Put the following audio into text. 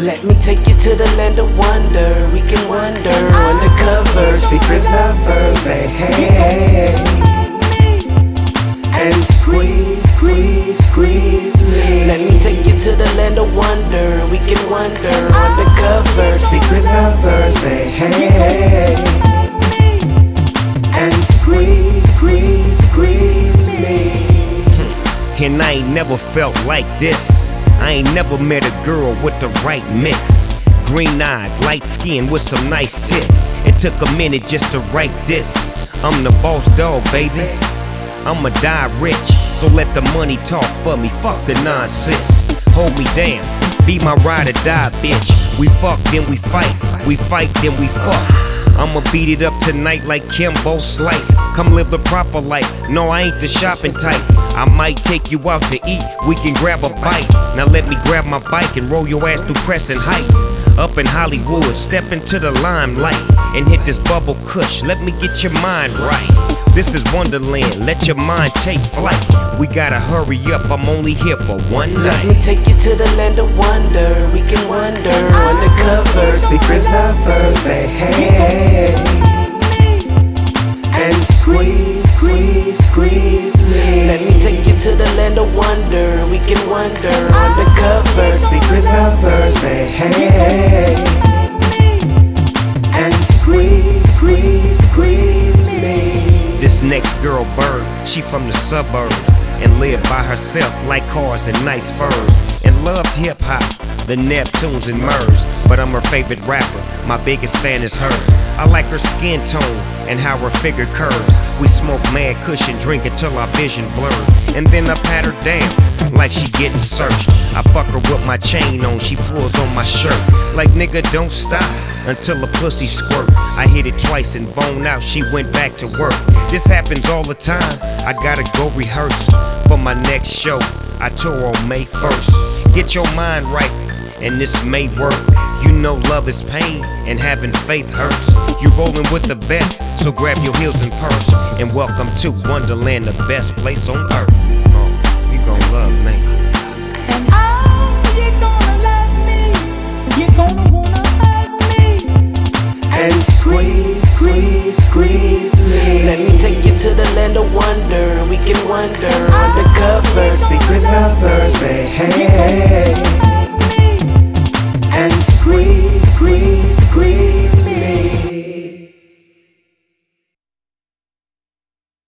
Let me take you to the land of wonder. We can wander undercover, secret lovers, hey, hey. And squeeze, squeeze, squeeze me. Let me take you to the land of wonder. We can wander undercover, secret lovers, hey, hey. And squeeze, squeeze, squeeze me. And I ain't never felt like this. I ain't never met a girl with the right mix. Green eyes, light skin with some nice tits. It took a minute just to write this. I'm the boss dog, baby. I'ma die rich, so let the money talk for me. Fuck the nonsense. Hold me down, be my ride or die, bitch. We fuck, then we fight. We fight, then we fuck. I'ma beat it up tonight like Kimbo Slice. Come live the proper life. No, I ain't the shopping type. I might take you out to eat. We can grab a bite. Now let me grab my bike and roll your ass through Crescent Heights. Up in Hollywood, step into the limelight and hit this bubble kush. Let me get your mind right. This is Wonderland. Let your mind take flight. We gotta hurry up. I'm only here for one night. Let me take you to the land of wonder. We can wander undercover, secret lovers, hey, hey. And squeeze, squeeze, squeeze me. Let me take you to the land of wonder. We can wander undercover, secret lovers, hey, hey. And squeeze, squeeze, squeeze me. This next girl bird, she from the suburbs and lived by herself like cars and nice furs, and loved hip-hop, the Neptunes and Murs. But I'm her favorite rapper, my biggest fan is her. I like her skin tone and how her figure curves. We smoke mad kush and drink until our vision blurred, and then I pat her down like she getting searched. I fuck her with my chain on, she pulls on my shirt like nigga don't stop until a pussy squirt. I hit it twice and bone out, she went back to work. This happens all the time, I gotta go rehearse for my next show. I tour on May 1st. Get your mind right, and this may work. You know love is pain, and having faith hurts. You rollin' with the best, so grab your heels and purse. And welcome to Wonderland, the best place on earth. Oh, you gon' love me. And you gonna love me. You gonna wanna hug me. And squeeze, squeeze, squeeze me. Let me take you to the land of wonder. We can wander undercover, secret lovers, hey, hey. And squeeze, squeeze, squeeze